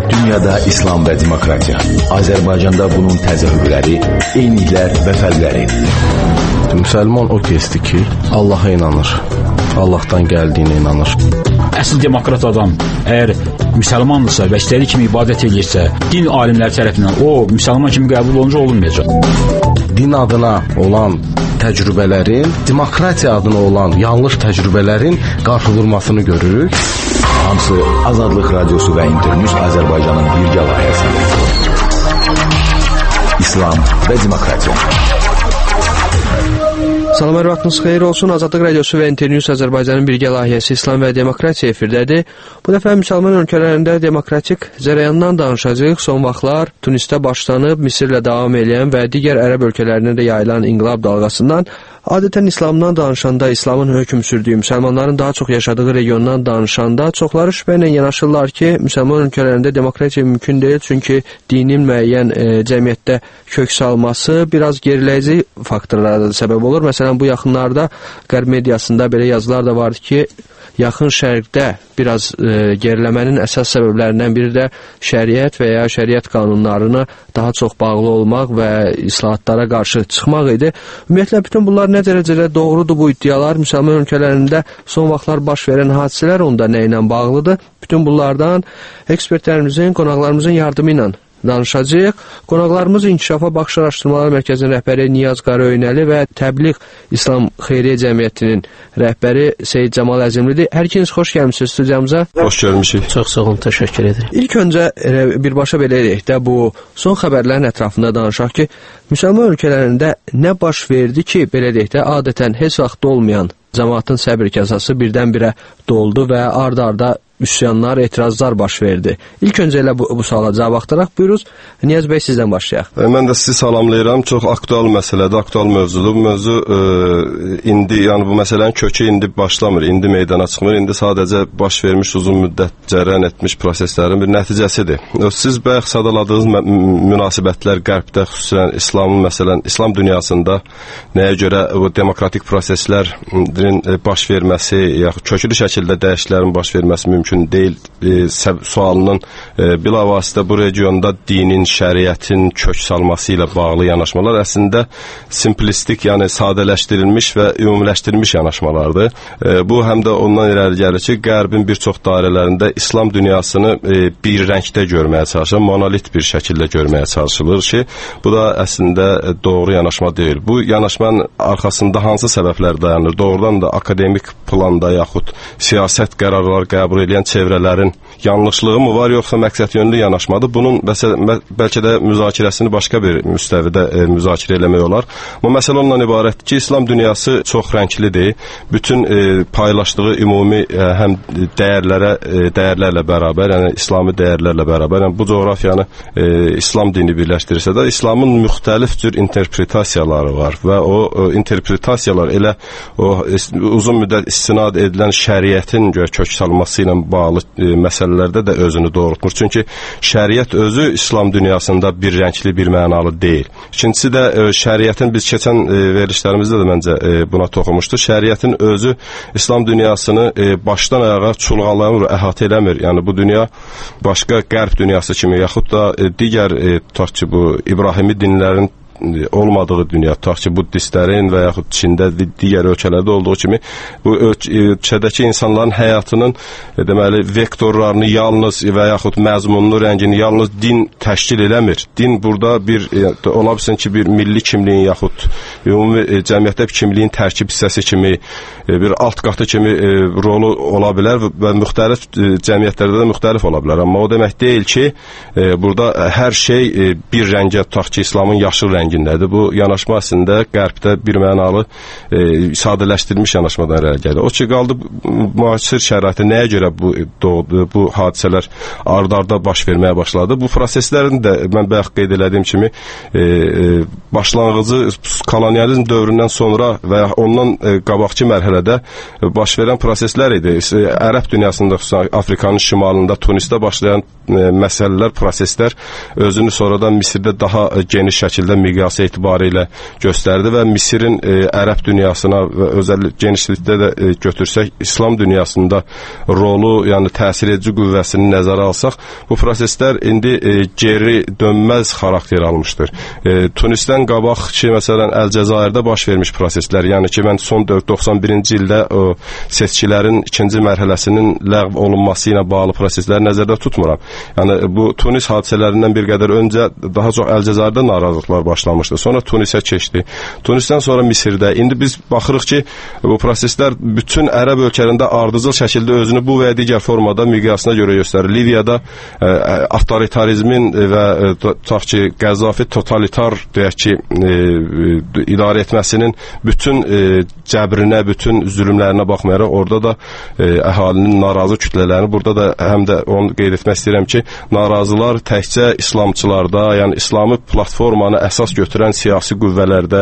Dünyada İslam və demokratiya. Azərbaycanda bunun təzahürləri, eyniliklər və fərqləri. Müsəlman o kəsdir ki, Allaha inanır, Allahdan gəldiyinə inanır. Əsl demokrat adam əgər müsəlmandırsa və istədiyi kimi ibadət edirsə, din alimləri tərəfindən o müsəlman kimi qəbul olunca olunmayacaq. Din adına olan təcrübələrin, demokratiya adına olan yanlış təcrübələrin qarşıdurmasını görürük. Hamısı Azadlıq Radiosu və İnternews Azərbaycanın birgə layihəsidir. İslam və demokratiya. Salam, hər vaxtınız xeyir olsun. Azadlıq Radiosu və İnternews Azərbaycanın birgə layihəsi İslam və demokratiya efirdədir. Bu dəfə müsəlman ölkələrində demokratik cərəyandan danışacağıq. Son vaxtlar Tunisdə başlanıb, Misirlə davam edən və digər ərəb ölkələrində də yayılan inqilab dalğasından, adətən İslamdan danışanda, İslamın hökm sürdüyü, müsəlmanların daha çox yaşadığı regiondan danışanda çoxları şübhə ilə yanaşırlar ki, müsəlman ölkələrində demokratiya mümkün deyil, çünki dinin müəyyən cəmiyyətdə kök salması biraz geriləyici faktorlara da səbəb olur. Məsələn, bu yaxınlarda qərb mediasında belə yazılar da vardı ki, yaxın şərqdə biraz geriləmənin əsas səbəblərindən biri də şəriət və ya şəriət qanunlarına daha çox bağlı olmaq və islahatlara qarşı çıxmaq idi. Ümumiyyətlə, bütün bunlar nə dərəcədə doğrudur bu iddialar? Müsəlman ölkələrində son vaxtlar baş verən hadisələr onda nə ilə bağlıdır? Bütün bunlardan ekspertlərimizin, qonaqlarımızın yardımı ilə danışacağıq. Qonaqlarımız İnkişafa Baxış Araşdırmaları Mərkəzinin rəhbəri Niyaz Qaraöynəli və Təbliğ İslam Xeyriyyə Cəmiyyətinin rəhbəri Seyid Camal Əzimlidir. Hər ikiniz xoş gəlmişsiniz studiyamıza. Xoş gəlmişik. Çox sağ olun, təşəkkür edirəm. İlk öncə birbaşa belə deyək də, bu son xəbərlərin ətrafında danışaq ki, müsəlman ölkələrində nə baş verdi ki, belə deyək də, adətən heç vaxt olmayan cəmaatın səbir kasası birdən-birə doldu və ard-arda üsyanlar, etirazlar baş verdi. İlk öncə elə bu suala cavab axtaraq buyuruz. Niyaz bəy, sizdən başlayaq. Mən də sizi salamlayıram. Çox aktual məsələdir, aktual mövzudur. Bu mövzu indi, yəni bu məsələnin kökü indi başlamır, indi meydana çıxmır. İndi sadəcə baş vermiş, uzun müddət cərəyan etmiş proseslərin bir nəticəsidir. Siz bayaq sadaladığınız münasibətlər qərbdə, xüsusən İslamın, məsələn, İslam dünyasında nəyə görə bu demokratik proseslərin baş verməsi, yaxud köklü şəkildə dəyişikliklərin baş verməsi mümkün deyil sualının bilavasitə bu regionda dinin, şəriətin kök salması ilə bağlı yanaşmalar əslində simplistik, yəni sadələşdirilmiş və ümumiləşdirilmiş yanaşmalardır. Bu həm də ondan irəli gəlir ki, qərbin bir çox dairələrində İslam dünyasını bir rəngdə görməyə çalışır, monolit bir şəkildə görməyə çalışılır ki, bu da əslində doğru yanaşma deyil. Bu yanaşmanın arxasında hansı səbəblər dayanır? Doğrudan da akademik planda yaxud siyasət qərarlar qəbul edən çevrələrin yanlışlığı mı var, yoxsa məqsədyönlü yanaşmadır? Bunun bəlkə də müzakirəsini başqa bir müstəvidə müzakirə eləmək olar. Bu məsələ ondan ibarətdir ki, İslam dünyası çox rənglidir. Bütün paylaşdığı ümumi həm dəyərlərlə bərabər, yəni İslami dəyərlərlə bərabər, yəni bu coğrafiyanı İslam dini birləşdirirsə də İslamın müxtəlif cür interpretasiyaları var və o interpretasiyalar elə o uzun müddət istinad edilən şəriətin kök salması ilə bağlı məsələlərdə də özünü doğrultmur. Çünki şəriət özü İslam dünyasında bir rəngli, bir mənalı deyil. İkincisi də şəriətin, biz keçən verilişlərimizdə də məncə buna toxunmuşdu, şəriətin özü İslam dünyasını başdan ayağa çulğalamır, əhatə eləmir. Yəni bu dünya başqa qərb dünyası kimi, yaxud da digər tutaq ki, bu İbrahimi dinlərin olmadığı dünya, tutaq ki, buddistlərin və yaxud Çində, digər ölkələrdə olduğu kimi bu ölkədəki insanların həyatının deməli vektorlarını yalnız və yaxud məzmununu, rəngini yalnız din təşkil eləmir. Din burada bir ola bilsin ki, bir milli kimliyin yaxud ümumi cəmiyyətdə bir kimliyin tərkib hissəsi kimi, bir alt qatı kimi rolu ola bilər və müxtəlif cəmiyyətlərdə də müxtəlif ola bilər. Amma o demək deyil ki, burada hər şey bir rəngə, tutaq ki, İslamın yaşıl rəngi rəngindədir. Bu yanaşma əslində qərbdə bir mənalı sadələşdirilmiş yanaşmadan irəli gəlir. O ki, qaldı müasir şəraitdə nəyə görə bu hadisələr ard-arda baş verməyə başladı. Bu proseslərin də mən bayaq qeyd elədiyim kimi başlanğıcı kolonializm dövründən sonra və ondan qabaqçı mərhələdə baş verən proseslər idi. Ərəb dünyasında, xüsusən Afrikanın şimalında, Tunisdə başlayan məsələlər, proseslər özünü sonradan Misirdə daha geniş şəkildə miqyas miqyası etibarilə göstərdi və Misirin ərəb dünyasına və genişlikdə də götürsək, İslam dünyasında rolu, yəni təsir edici qüvvəsini nəzərə alsaq, bu proseslər indi geri dönməz xarakter almışdır. Tunisdən qabaq ki, məsələn, Əlcəzairdə baş vermiş proseslər, yəni ki, mən son 91-ci ildə o seçkilərin ikinci mərhələsinin ləğv olunması ilə bağlı prosesləri nəzərdə tutmuram. Yəni, bu Tunis hadisələrindən bir qədər öncə daha çox Əlcəzairdə narazılıqlar başlamışdı. Sonra Tunisə keçdi. Tunisdən sonra Misirdə. İndi biz baxırıq ki, bu proseslər bütün ərəb ölkələrində ardıcıl şəkildə özünü bu və digər formada miqyasına görə göstərir. Liviyada avtoritarizmin və tutaq ki, Qəzzafi totalitar deyək ki, idarə etməsinin bütün cəbrinə, bütün zülmlərinə baxmayaraq, orada da əhalinin narazı kütlələrini, burada da həm də onu qeyd etmək istəyirəm ki, narazılar təkcə İslamçılarda, yəni İslami platformanı əsas götürən siyasi qüvvələrdə,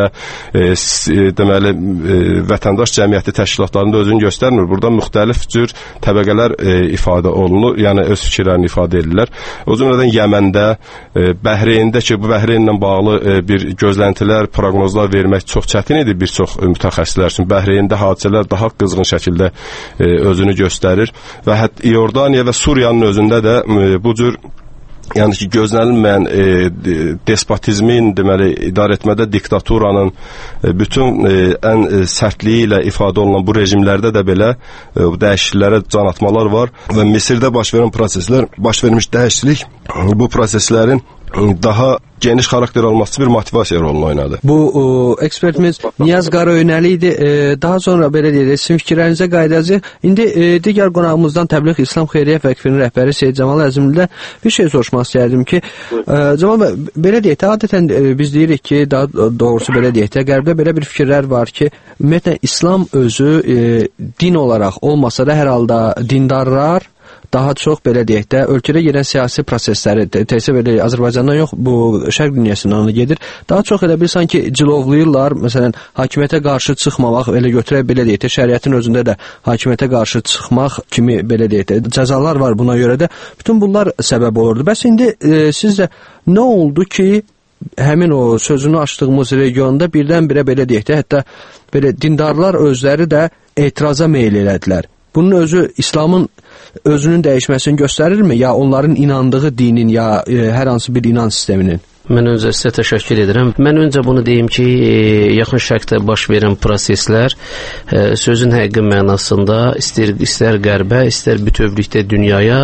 deməli, vətəndaş cəmiyyəti təşkilatlarında özünü göstərmir. Burada müxtəlif cür təbəqələr ifadə olunur, yəni öz fikirlərini ifadə edirlər. O cümlədən Yəməndə, Bəhreyndə ki, bu Bəhreynlə bağlı bir gözləntilər, proqnozlar vermək çox çətin idi bir çox mütəxəssislər üçün. Bəhreyndə hadisələr daha qızğın şəkildə özünü göstərir və hətta İordaniya və Suriyanın özündə də bu cür, yəni ki, gözlənilməyən despotizmin, deməli, idarə etmədə diktaturanın bütün ən sərtliyi ilə ifadə olunan bu rejimlərdə də belə dəyişikliklərə can atmalar var və Misirdə baş verən proseslər, baş vermiş dəyişiklik bu proseslərin daha geniş xarakter alması bir motivasiya rolunu oynadı. Bu ekspertimiz Niyaz Qarayönəli idi. Daha sonra belə deyək, sizin fikirlərinizə qayıdacağıq. İndi digər qonağımızdan Təbliğ İslam Xeyriyyə Vəqfinin rəhbəri Seyid Camal Əzimlidən bir şey soruşmaq istəyərdim ki, Camal bəy, belə deyək, adətən biz deyirik ki, daha doğrusu belə deyək, Qərbdə belə bir fikirlər var ki, ümumiyyətlə İslam özü din olaraq olmasa da hər halda dindarlar daha çox, belə deyək də, ölkədə gedən siyasi prosesləri, təkcə belə Azərbaycandan yox, bu şərq dünyasından gedir. Daha çox elə bir sanki cilovlayırlar. Məsələn, hakimiyyətə qarşı çıxmamaq, elə götürək, belə deyək də, şəriətin özündə də hakimiyyətə qarşı çıxmaq kimi, belə deyək də, cəzalar var buna görə də. Bütün bunlar səbəb olurdu. Bəs indi sizcə nə oldu ki, həmin o sözünü açdığımız regionda birdən-birə, belə deyək də, hətta belə dindarlar özləri də etiraza meyl elədilər. Bunun özü İslamın özünün dəyişməsini göstərirmi? Ya onların inandığı dinin, ya hər hansı bir inan sisteminin? Mən öncə sizə təşəkkür edirəm. Mən öncə bunu deyim ki, yaxın şərqdə baş verən proseslər sözün həqiqi mənasında istər qərbə, istər bütövlükdə dünyaya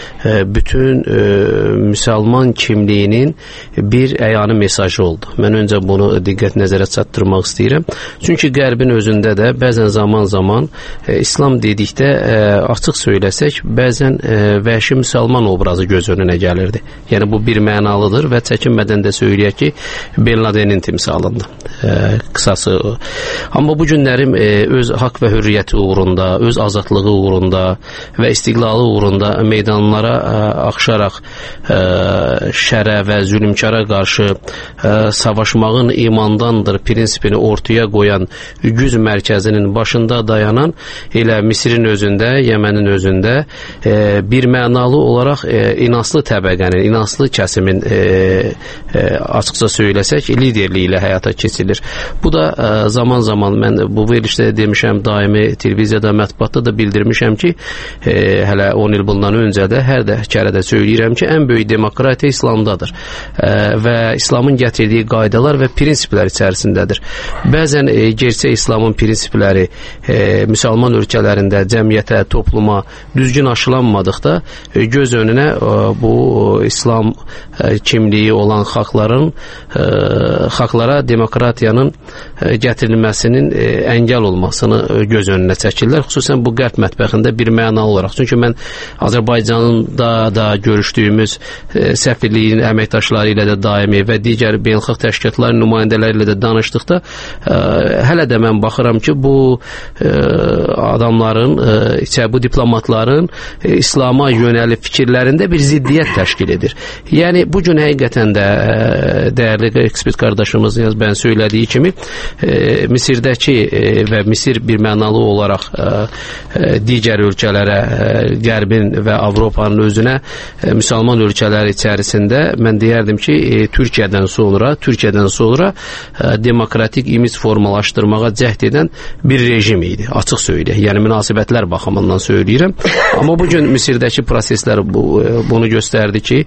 bütün müsəlman kimliyinin bir əyani mesajı oldu. Mən öncə bunu diqqət nəzərə çatdırmaq istəyirəm. Çünki qərbin özündə də bəzən zaman-zaman İslam dedikdə açıq söyləsək, bəzən vəhşi müsəlman obrazı göz önünə gəlirdi. Yəni bu bir mənalıdır və çəkinmədən də söyləyək ki, Bin Ladenin timsalındır. Qısası o. Amma bu günlərim öz haqq və hürriyyəti uğrunda, öz azadlığı uğrunda və istiqlalı uğrunda meydanlara axışaraq şərə və zülmkara qarşı savaşmağın imandandır prinsipini ortaya qoyan güc mərkəzinin başında dayanan elə Misirin özündə, Yəmənin özündə bir mənalı olaraq inanslı təbəqənin, inanslı kəsimin açıqca söyləsək, liderliyi ilə həyata keçilir. Bu da zaman-zaman mən bu verilişdə demişəm, daimi televiziyada, mətbuatda da bildirmişəm ki, hələ 10 il bundan öncə də hər də kərədə söyləyirəm ki, ən böyük demokratiya İslamdadır və İslamın gətirdiyi qaydalar və prinsiplər içərisindədir. Bəzən gerçək İslamın prinsipləri müsəlman ölkələrində cəmiyyətə, topluma düzgün aşılanmadıqda göz önünə bu İslam kimliyi olan xalqlara demokratiyanın gətirilməsinin əngəl olmasını göz önünə çəkirlər. Xüsusən bu qərb mətbəxində bir mənalı olaraq. Çünki mən Azərbaycanda da görüşdüyümüz səfirliyin əməkdaşları ilə də daimi və digər beynəlxalq təşkilatların nümayəndələri ilə də danışdıqda hələ də mən baxıram ki, bu adamların, bu diplomatların İslama yönəlib fikirlərində bir ziddiyyət təşkil edir. Yəni bu gün həqiqətən də dəyərli ekspert qardaşımız Niyaz bəyin söylədiyi kimi Misirdəki və Misir bir mənalı olaraq digər ölkələrə, Qərbin və Avropanın özünə müsəlman ölkələri içərisində mən deyərdim ki, Türkiyədən sonra demokratik imic formalaşdırmağa cəhd edən bir rejim idi, açıq söyləyək. Yəni münasibətlər baxımından söyləyirəm. Amma bu gün Misirdəki proseslər bunu göstərdi ki,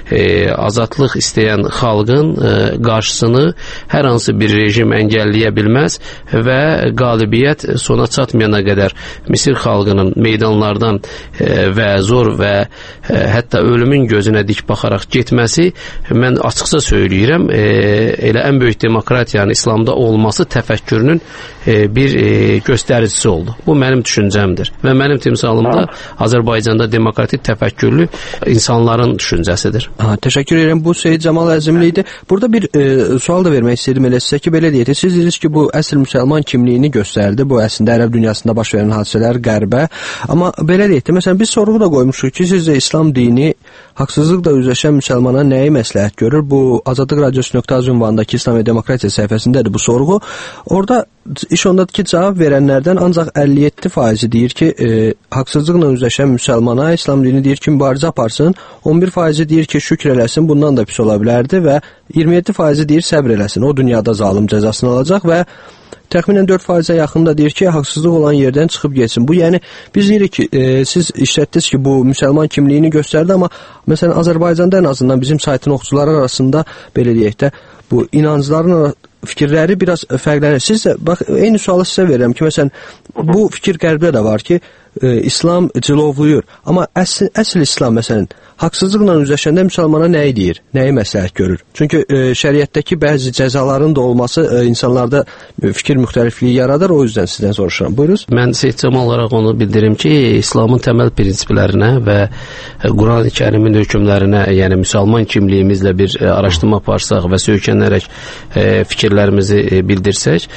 azadlıq istəyən xalqın qarşısını hər hansı bir rejim əngəlləyə bilməz və qalibiyyət sona çatmayana qədər Misir xalqının meydanlardan və zor və hətta ölümün gözünə dik baxaraq getməsi, mən açıqca söyləyirəm, elə ən böyük demokratiyanın İslamda olması təfəkkürünün bir göstəricisi oldu. Bu mənim düşüncəmdir və mənim timsalımda Azərbaycanda demokratik təfəkkürlü insanların düşüncəsidir. Təşəkkür edirəm. Bu Seyid Camal Əzimli idi. Burada bir sual da vermək istəyirdim elə sizə ki, belə deyək. Siz dediniz ki, bu əsl müsəlman kimliyini göstərdi. Bu əslində ərəb dünyasında baş verən hadisələr qərbə. Amma belə deyək, məsələn biz sorğu da qoymuşuq ki, sizcə İslam dini haqsızlıqla üzləşən müsəlmana nəyi məsləhət görür? Bu Azadlıq Radiosu.az ünvanındakı İslam və Demokratiya səhifəsindədir bu sorğu. Orada iş ondadır ki, cavab verənlərdən ancaq 57% deyir ki, haqsızlıqla üzləşən müsəlmana İslam dini deyir ki, mübarizə aparsın, 11% deyir ki, şükr eləsin, bundan da pis ola bilərdi və 27% deyir səbr eləsin, o dünyada zalım cəzasını alacaq və təxminən 4%-ə yaxın da deyir ki, haqsızlıq olan yerdən çıxıb geçsin. Bu, yəni, biz deyirik ki, siz işlətdiniz ki, bu müsəlman kimliyini göstərdi, amma məsələn, Azərbaycanda ən azından bizim saytın oxucuları arasında, belə deyək də, bu inancların fikirləri biraz fərqlənir. Siz də, bax, eyni sualı sizə verirəm ki, məsələn, bu fikir qərbdə də var ki, İslam cilovluyur. Amma əsl İslam, məsələn, haqsızlıqla üzləşəndə müsəlmana nəyi deyir, nəyi məsləhət görür? Çünki şəriətdəki bəzi cəzaların da olması insanlarda fikir müxtəlifliyi yaradır, o yüzdən sizdən soruşuram. Buyurunuz. Mən seçim olaraq onu bildirim ki, İslamın təməl prinsiplərinə və Quran-ı Kərimin hökmlərinə, yəni müsəlman kimliyimizlə bir araşdırma aparsaq və söykənərək fikirlərimizi bildirsək,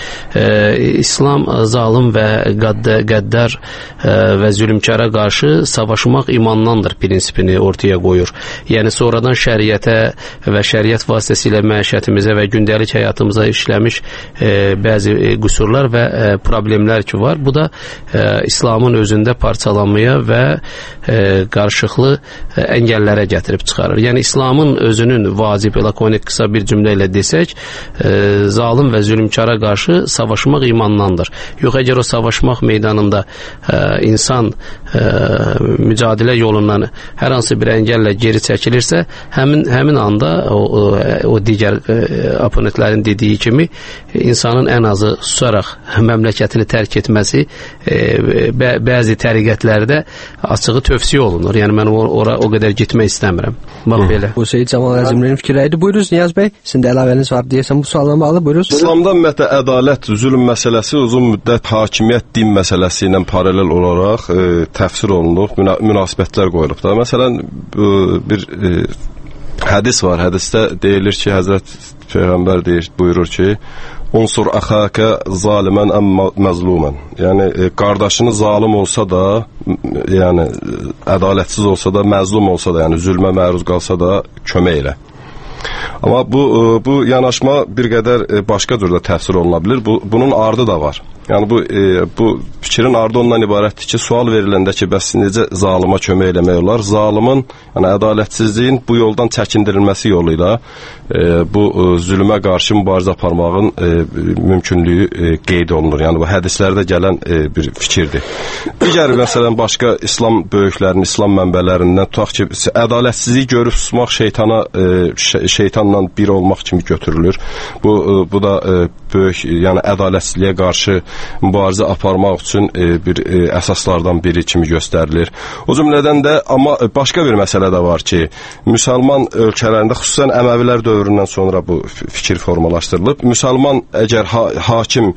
İslam zalım və qəddar və zülmkara qarşı savaşmaq imandandır prinsipini ortaya qoyur. Yəni sonradan şəriətə və şəriət vasitəsilə məişətimizə və gündəlik həyatımıza işləmiş bəzi qüsurlar və problemlər ki var. Bu da İslamın özündə parçalanmaya və qarşılıqlı əngəllərə gətirib çıxarır. Yəni İslamın özünün vacib, lakonik qısa bir cümlə ilə desək, zalim və zülmkara qarşı savaşmaq imandandır. Yox, əgər o savaşmaq meydanında insan mücadilə yolundan hər hansı bir əngəllə geri çəkilirsə, həmin anda o digər oponentlərin dediyi kimi insanın ən azı susaraq məmləkətini tərk etməsi bəzi təriqətlərdə açığı tövsiyə olunur. Yəni mən ora o qədər getmək istəmirəm. Bax belə. Bu Seyid Camal Əzimlinin fikirləri. Buyurunuz Niyaz bəy, sizin də əlavəniz var deyəsən bu sualdan bağlı. Buyurunuz. İslamda ümumiyyətlə ədalət, zülm məsələsi uzun müddət hakimiyyət, din məsələsi ilə paralel olaraq təfsir olunub, münasibətlər qoyulub da. Məsələn, bir hədis var. Hədisdə deyilir ki, Həzrət Peyğəmbər buyurur ki, unsur əxəkə zalimən əm məzlumən. Yəni, qardaşını zalim olsa da, yəni, ədalətsiz olsa da, məzlum olsa da, yəni, zülmə məruz qalsa da, kömək elə. Amma bu yanaşma bir qədər başqa cürdə təfsir oluna bilir. Bunun ardı da var. Yəni, bu fikrin ardı ondan ibarətdir ki, sual veriləndə ki, bəs necə zalıma kömək eləmək olar? Zalımın, yəni ədalətsizliyin bu yoldan çəkindirilməsi yolu ilə bu zülmə qarşı mübarizə aparmağın mümkünlüyü qeyd olunur. Yəni, bu hədislərdə gələn bir fikirdir. Digər, məsələn, başqa İslam böyüklərinin, İslam mənbələrindən tutaq ki, ədalətsizliyi görüb susmaq şeytanla bir olmaq kimi götürülür. Bu da böyük, yəni ədalətsizliyə qarşı mübarizə aparmaq üçün bir əsaslardan biri kimi göstərilir. O cümlədən də, amma başqa bir məsələ də var ki, müsəlman ölkələrində, xüsusən Əməvilər dövründən sonra bu fikir formalaşdırılıb. Müsəlman əgər hakim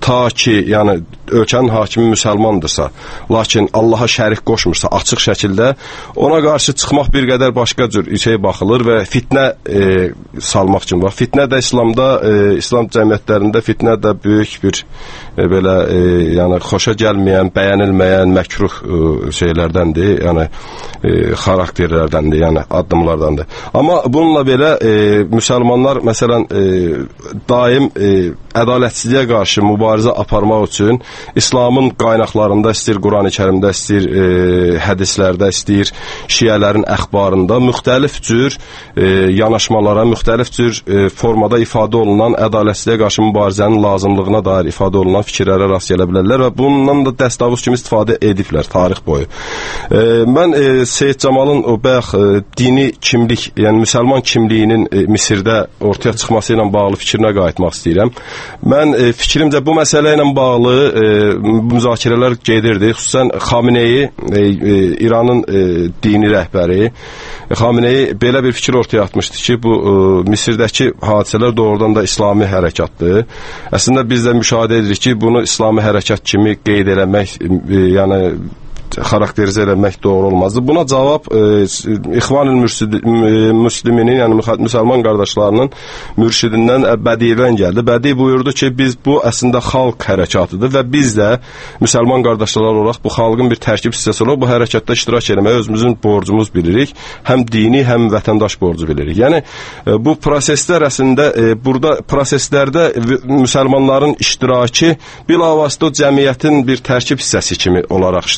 ta ki, yəni ölkənin hakimi müsəlmandırsa, lakin Allaha şərik qoşmursa açıq şəkildə, ona qarşı çıxmaq bir qədər başqa cür şey baxılır və fitnə salmaq üçün var. Fitnə də İslamda, İslam cəmiyyətlərində fitnə də böyük bir belə yəni xoşa gəlməyən, bəyənilməyən məkruh şeylərdəndir, yəni xarakterlərdəndir, yəni addımlardandır. Amma bununla belə müsəlmanlar məsələn daim ədalətsizliyə qarşı mübarizə aparmaq üçün İslamın qaynaqlarında, istəyir Qurani-Kərimdə, istəyir hədislərdə, istəyir şiələrin əxbarında müxtəlif cür yanaşmalara, müxtəlif cür formada ifadə olunan ədalətsizliyə qarşı mübarizənin lazımlığına dair ifadə olunan fikirlərə rast gələ bilərlər və bundan da dəstavuz kimi istifadə ediblər tarix boyu. Mən Seyid Camalın o bayaq dini kimlik, yəni müsəlman kimliyinin Misirdə ortaya çıxması ilə bağlı fikrinə qayıtmaq istəyirəm. Mən fikrimcə bu məsələ ilə bağlı müzakirələr gedirdi. Xüsusən Xameneyi, İranın dini rəhbəri Xameneyi belə bir fikir ortaya atmışdı ki, bu Misirdəki hadisələr doğrudan da İslami hərəkatdır. Əslində biz də müşahidə edirik ki, bunu İslami hərəkat kimi qeyd eləmək, yəni xarakterizə eləmək doğru olmazdı. Buna cavab İxvan-ül Müsliminin, yəni müsəlman qardaşlarının mürşidindən Bədivən gəldi. Bədi buyurdu ki, biz bu əslində xalq hərəkatıdır və biz də müsəlman qardaşlar olaraq bu xalqın bir tərkib hissəsi olaraq bu hərəkatda iştirak etməyə özümüzün borcumuz bilirik. Həm dini, həm vətəndaş borcu bilirik. Yəni bu proseslər əslində burada proseslərdə müsəlmanların iştirakı bilavasitə cəmiyyətin bir tərkib hissəsi kimi olaraq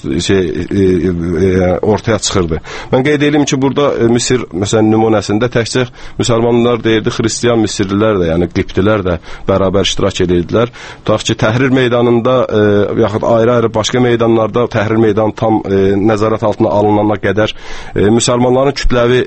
ortaya çıxırdı. Mən qeyd edim ki, burada Misir məsələn nümunəsində təkcə müsəlmanlar deyildi, xristiyan Misirlilər də, yəni qibtilər də bərabər iştirak edirdilər. Tutaq ki, Təhrir meydanında yaxud ayrı-ayrı başqa meydanlarda Təhrir meydanı tam nəzarət altına alınana qədər müsəlmanların kütləvi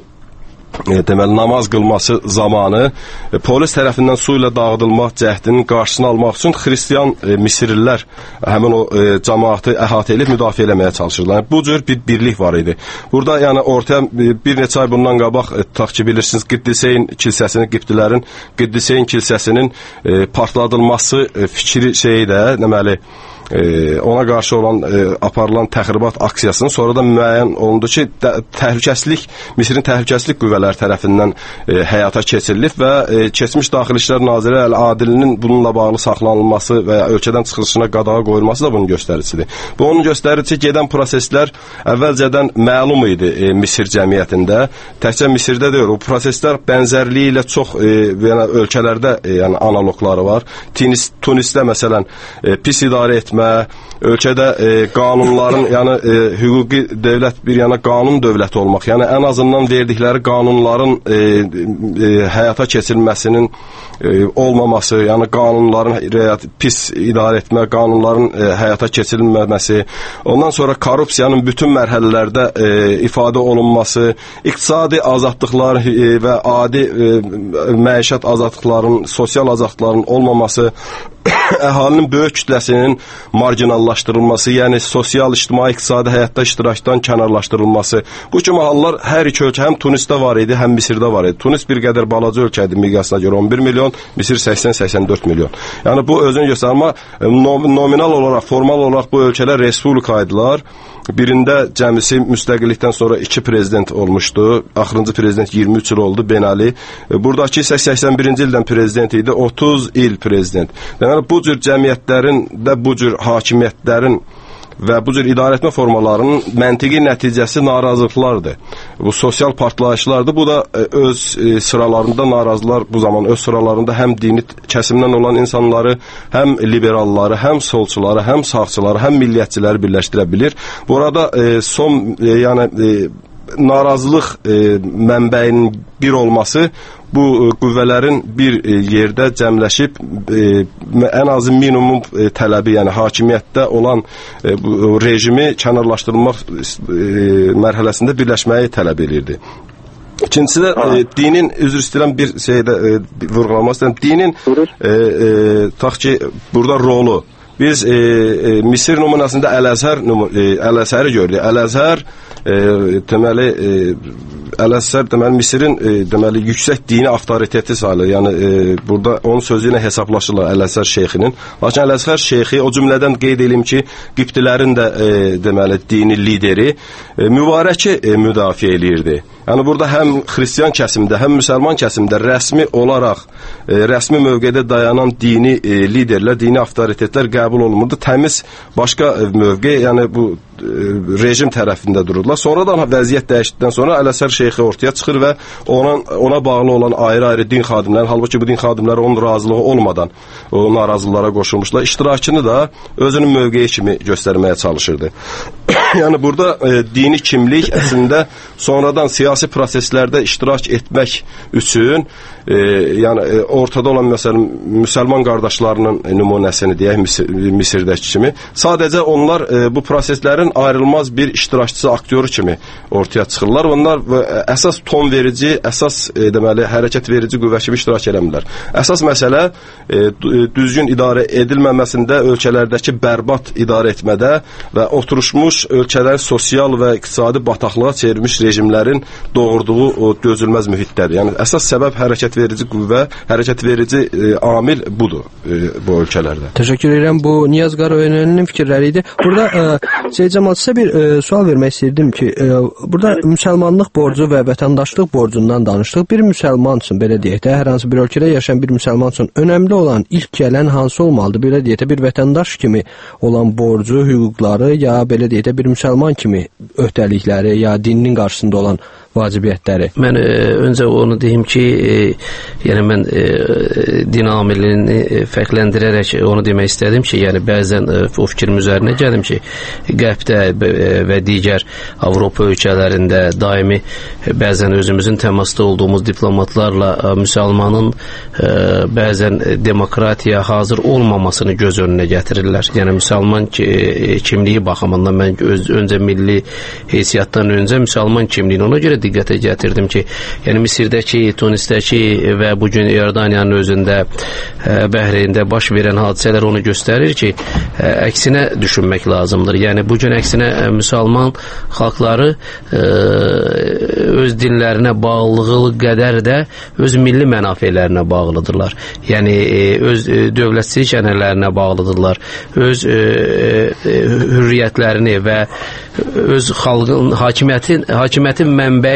deməli namaz qılması zamanı polis tərəfindən su ilə dağıdılmaq cəhdinin qarşısını almaq üçün xristiyan Misirlilər həmin o cəmaatı əhatə edib müdafiə etməyə çalışırlar. Yəni, bu cür bir birlik var idi. Burada yəni ortaya bir neçə ay bundan qabaq tutaq ki, bilirsiniz Qiddiseyn kilsəsinin, qibtilərin Qiddiseyn kilsəsinin partladılması fikri şeyi də deməli ona qarşı olan aparılan təxribat aksiyasının sonra da müəyyən olundu ki, Misirin təhlükəsizlik qüvvələri tərəfindən həyata keçirilib və keçmiş Daxili İşlər Naziri Əl-Adilinin bununla bağlı saxlanılması və ya ölkədən çıxışına qadağa qoyulması da bunun göstəricisidir. Bu onun göstəricisi gedən proseslər əvvəlcədən məlum idi Misir cəmiyyətində. Təkcə Misirdə deyil, o proseslər bənzərliyi ilə çox yəni ölkələrdə yəni analoqları var. Tunisdə məsələn pis idarə etmə, ölkədə qanunların, yəni hüquqi dövlət bir yana qanun dövləti olmaq, yəni ən azından verdikləri qanunların həyata keçirilməsinin olmaması, yəni qanunların pis idarə etmə, qanunların həyata keçirilməməsi, ondan sonra korrupsiyanın bütün mərhələlərdə ifadə olunması, iqtisadi azadlıqlar və adi məişət azadlıqların, sosial azadlıqların olmaması, əhalinin böyük kütləsinin marginallaşdırılması, yəni sosial, ictimai, iqtisadi həyatda iştirakdan kənarlaşdırılması. Bu kimi hallar hər iki ölkə, həm Tunisdə var idi, həm Misirdə var idi. Tunis bir qədər balaca ölkə idi miqyasına görə 11 milyon, Misir 80-84 milyon. Yəni bu özünü göstərir, amma nominal olaraq, formal olaraq bu ölkələr respublika idiler. Birində cəmisi müstəqillikdən sonra 2 prezident olmuşdu. Axırıncı prezident 23 il oldu, Ben Ali. Buradakı isə 81-ci ildən prezident idi, 30 il prezident. Deməli, bu cür cəmiyyətlərin də bu cür hakimiyyətlərin və bu cür idarəetmə formalarının məntiqi nəticəsi narazılıqlardır. Bu sosial partlayışlardır. Bu da öz sıralarında narazılar bu zaman öz sıralarında həm dini kəsimdən olan insanları, həm liberalları, həm solçuları, həm sağçıları, həm milliyyətçiləri birləşdirə bilir. Burada son yəni narazılıq mənbəyinin bir olması bu qüvvələrin bir yerdə cəmləşib ən azı minimum tələbi, yəni hakimiyyətdə olan rejimi kənarlaşdırılmaq mərhələsində birləşməyi tələb edirdi. İkincisi də dinin, üzr istəyirəm bir şeydə vurğulamaq istəyirəm, dinin tutaq ki, burada rolu. Biz Misir nümunəsində Əl-Əzhəri gördük. Əl-Əzhər deməli Əl-Əsər deməli Misirin deməli yüksək dini avtoriteti sayılır. Yəni burada onun sözü ilə hesablaşırlar Əl-Əsər şeyxinin. Lakin Əl-Əsər şeyxi o cümlədən qeyd edeyim ki, Qibtilərin də deməli dini lideri mübarəki müdafiə eləyirdi. Yəni burada həm xristian kəsimdə, həm müsəlman kəsimdə rəsmi olaraq, rəsmi mövqedə dayanan dini liderlər, dini avtoritetlər qəbul olunmurdu. Təmiz başqa mövqe, yəni bu rejim tərəfində dururlar. Sonradan vəziyyət dəyişdikdən sonra Əl-Əsər şeyxi ortaya çıxır və ona bağlı olan ayrı-ayrı din xadimləri, halbuki bu din xadimləri onun razılığı olmadan o narazılılara qoşulmuşlar. İştirakını da özünün mövqeyi kimi göstərməyə çalışırdı. Yəni burada dini kimlik əslində sonradan siyasi proseslərdə iştirak etmək üçün yəni ortada olan məsələn müsəlman qardaşlarının nümunəsini deyək Misirdəki kimi sadəcə onlar bu proseslərin ayrılmaz bir iştirakçısı, aktyoru kimi ortaya çıxırlar. Onlar əsas ton verici, əsas deməli hərəkət verici qüvvə kimi iştirak eləmirlər. Əsas məsələ düzgün idarə edilməməsində, ölkələrdəki bərbad idarə etmədə və oturuşmuş ölkələrin sosial və iqtisadi bataqlığa çevirmiş rejimlərin doğurduğu o dözülməz mühitdədir. Yəni əsas səbəb hərəkət verici qüvvə, hərəkət verici amil budur bu ölkələrdə. Təşəkkür edirəm. Bu Niyaz Qaraöynəlinin fikirləri idi. Burada Seyid Cəmal sizə bir sual vermək istəyirdim ki, burada müsəlmanlıq borcu və vətəndaşlıq borcundan danışdıq. Bir müsəlman üçün belə deyək də, hər hansı bir ölkədə yaşayan bir müsəlman üçün önəmli olan ilk gələn hansı olmalıdır? Belə deyək də, bir vətəndaş kimi olan borcu, hüquqları ya belə deyək də bir müsəlman kimi öhdəlikləri ya dininin qarşısında olan vacibiyyətləri. Mən öncə onu deyim ki, yəni mən din amilini fərqləndirərək onu demək istədim ki, yəni bəzən o fikrim üzərinə gəlim ki, Qərbdə və digər Avropa ölkələrində daimi bəzən özümüzün təmasda olduğumuz diplomatlarla müsəlmanın bəzən demokratiyaya hazır olmamasını göz önünə gətirirlər. Yəni müsəlman kimliyi baxımından mən öncə milli heysiyyatdan öncə müsəlman kimliyini ona görə diqqətə gətirdim ki, yəni Misirdəki, Tunisdəki və bugün İordaniyanın özündə, Bəhreyndə baş verən hadisələr onu göstərir ki, əksinə düşünmək lazımdır. Yəni bugün əksinə müsəlman xalqları öz dinlərinə bağlılığı qədər də öz milli mənafələrinə bağlıdırlar. Yəni öz dövlətçilik ənənələrinə bağlıdırlar. Öz hürriyyətlərini və öz xalqın hakimiyyətin mənbəyi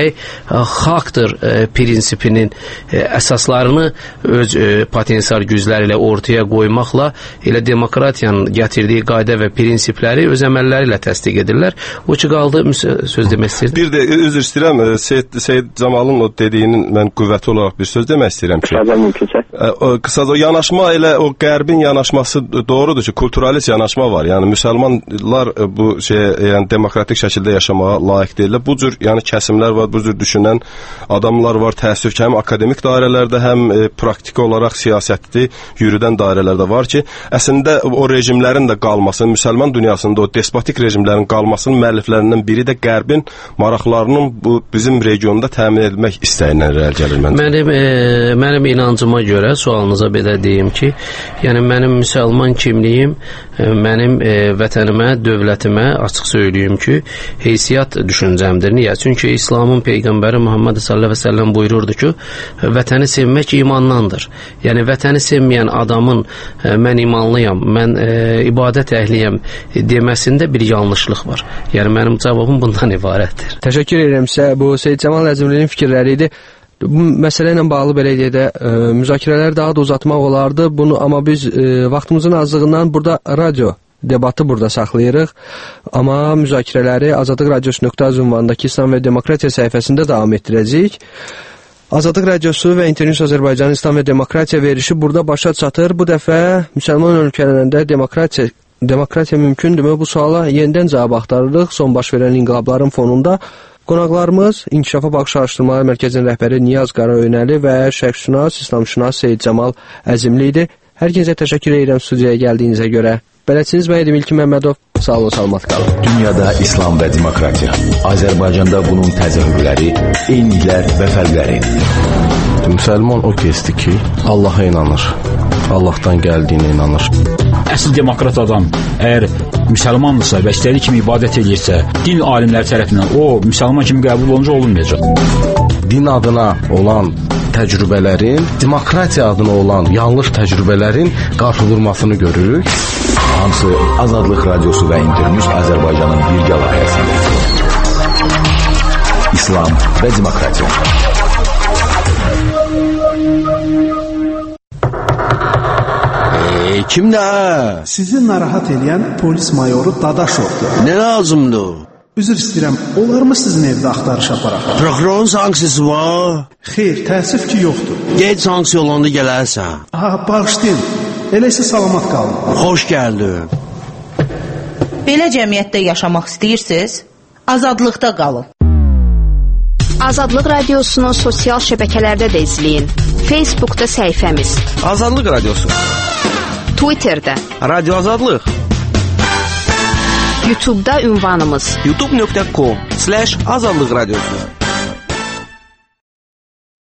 xalqdır prinsipinin əsaslarını öz potensial gücləri ilə ortaya qoymaqla elə demokratiyanın gətirdiyi qayda və prinsipləri öz əməlləri ilə təsdiq edirlər. O ki qaldı söz demək istəyirdim. Bir də üzr istəyirəm, Seyid Camalın o dediyinin mən qüvvəti olaraq bir söz demək istəyirəm ki, qısaca yanaşma ilə o qərbin yanaşması doğrudur ki, kulturalist yanaşma var. Yəni müsəlmanlar bu yəni demokratik şəkildə yaşamağa layiq deyirlər. Bu cür yəni kəsimlər var, bu cür düşünən adamlar var, təəssüf ki, həm akademik dairələrdə, həm praktiki olaraq siyasətli yürüdən dairələrdə var ki, əslində o rejimlərin də qalmasının, müsəlman dünyasında o despotik rejimlərin qalmasının müəlliflərindən biri də qərbin maraqlarının bu bizim regionda təmin edilmək istəyindən irəli gəlir məncə. Mənim inancıma görə sualınıza belə deyim ki, yəni mənim müsəlman kimliyim mənim vətənimə, dövlətimə açıq söyləyim ki, heysiyyat düşüncəmdir. Niyə? Çünki İslamın Peyğəmbəri Muhammed sallallahu əleyhi və səlləm buyururdu ki, vətəni sevmək imandandır. Yəni vətəni sevməyən adamın mən imanlıyam, mən ibadət əhliyəm deməsində bir yanlışlıq var. Yəni mənim cavabım bundan ibarətdir. Təşəkkür edirəm sizə. Bu Seyid Cəmal Əzimlinin fikirləri idi. Bu məsələ ilə bağlı belə deyək də müzakirələri daha da uzatmaq olardı. Bunu amma biz vaxtımızın azlığından burada radyo debatı burada saxlayırıq. Amma müzakirələri Azadlıq Radiosu.az ünvanındakı İslam və Demokratiya səhifəsində davam etdirəcəyik. Azadlıq Radiosu və İnternews Azərbaycanın İslam və Demokratiya verilişi burada başa çatır. Bu dəfə müsəlman ölkələrində demokratiya mümkündürmü? Bu suala yenidən cavab axtarırıq. Son baş verən inqilabların fonunda qonaqlarımız İnkişafa Baxış Araşdırmaları Mərkəzinin rəhbəri Niyaz Qaraöynəli və şərqşünas, İslamşünas Seyid Cəmal Əzimli idi. Hər kəsə təşəkkür edirəm studiyaya gəldiyinizə görə. Bələdçiniz mən edim İlkin Məmmədov. Sağ olun, salamat qalın. Dünyada İslam və demokratiya. Azərbaycanda bunun təzahürləri, eyniliklər və fərqləri. Müsəlman o kəsdir ki, Allaha inanır. Allahdan gəldiyinə inanır. Əsl demokrat adam əgər müsəlmandırsa və istədiyi kimi ibadət edirsə, din alimləri tərəfindən o müsəlman kimi qəbul olunca olunmayacaq. Din adına olan təcrübələrin, demokratiya adına olan yanlış təcrübələrin qarşıdurmasını görürük. Hamısı Azadlıq Radiosu və İnternews Azərbaycanın birgə layihəsində. İslam və demokratiya. Kimdə? Sizi narahat edən polis mayoru Dadaşovdur. Nə lazımdır? Üzr istəyirəm, olarmı sizin evdə axtarış aparaq? Prokurorun sanksiyası var? Xeyr, təəssüf ki, yoxdur. Gec sanksiya olanda gələrsən. Bağışlayın. Elə isə salamat qalın. Xoş gəldin. Belə cəmiyyətdə yaşamaq istəyirsiniz? Azadlıqda qalın. Azadlıq Radiosunu sosial şəbəkələrdə də izləyin. Facebookda səhifəmiz. Azadlıq Radiosu. Twitterdə. Radio Azadlıq. YouTube'da ünvanımız. youtube.com/Azadlıq Radiosu.